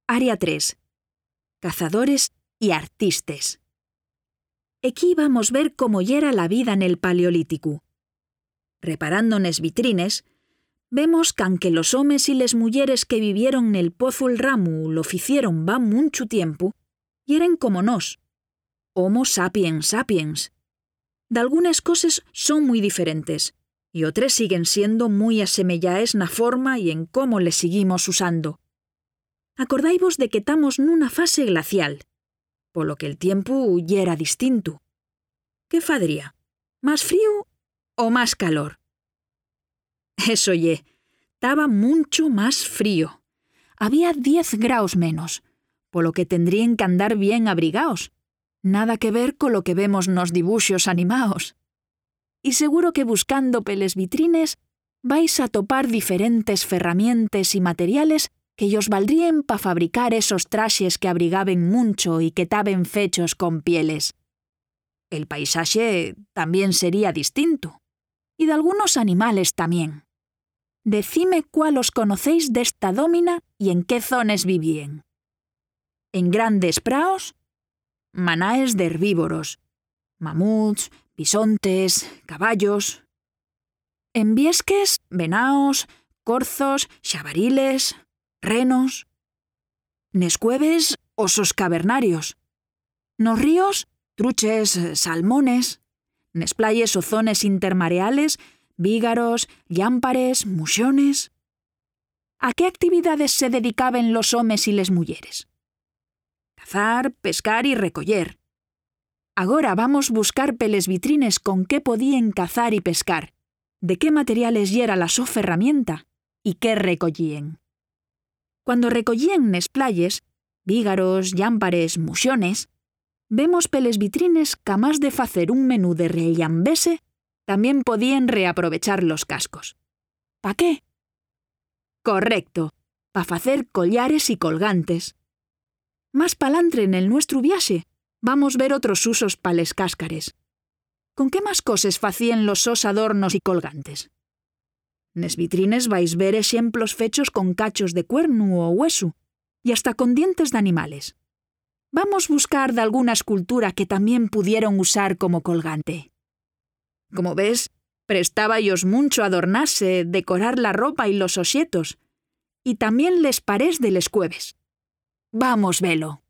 Área 3. Cazadores y artistes. Aquí vamos ver cómo yera la vida en el Paleolítico. Reparando nes vitrines, vemos qu'anque los homes y les muyeres que vivieron nel pozo'l ramu lo ficieron va munchu tiempo, yeren como nos, Homo sapiens sapiens. D'algunes coses son muy diferentes, y otras siguen siendo muy asemellaes na forma y en cómo les seguimos usando. Acordaivos de que estamos nunha fase glacial, polo que el tiempo yera distinto. ¿Qué fadría? ¿Más frío o más calor? Eso ye, estaba mucho más frío. Había 10 graus menos, polo que tendrían que andar bien abrigaos. Nada que ver con lo que vemos nos dibuxos animaos. Y seguro que buscando peles vitrines vais a topar diferentes ferramientes y materiales que os valdrían pa fabricar esos traxes que abrigaben muncho y que taben fechos con pieles. El paisaje también sería distinto, y de algunos animales también. Decime cuál os conocéis d'esta dómina y en qué zones vivían. En grandes praos, manaes de herbívoros, mamuts, bisontes, caballos. En viesques, venaos, corzos, xabariles, renos. Nes cueves, osos cavernarios. Nos ríos, truches, salmones. Nes playes o zones intermareales, vígaros, llámpares, muxones. ¿A qué actividades se dedicaban los homes y les muyeres? Cazar, pescar y recoller. Agora vamos buscar peles vitrines con qué podían cazar y pescar, de qué materiales yera la so ferramienta y qué recollían. Cuando recollían nes playes, vígaros, llámpares, muxones, vemos peles vitrines camás de facer un menú de reillambese, también podían reaprovechar los cascos. ¿Pa qué? Correcto, pa facer collares y colgantes. Más palantre en el nuestro viaxe, vamos ver otros usos pa les cáscares. ¿Con qué más coses facían los sos adornos y colgantes? Nes vitrines vais ver exemplos fechos con cachos de cuernu o hueso, y hasta con dientes de animales. Vamos buscar de alguna escultura que también pudieron usar como colgante. Como ves, prestáballos mucho adornarse, decorar la ropa y los osietos, y también les parés de les cueves. Vamos velo.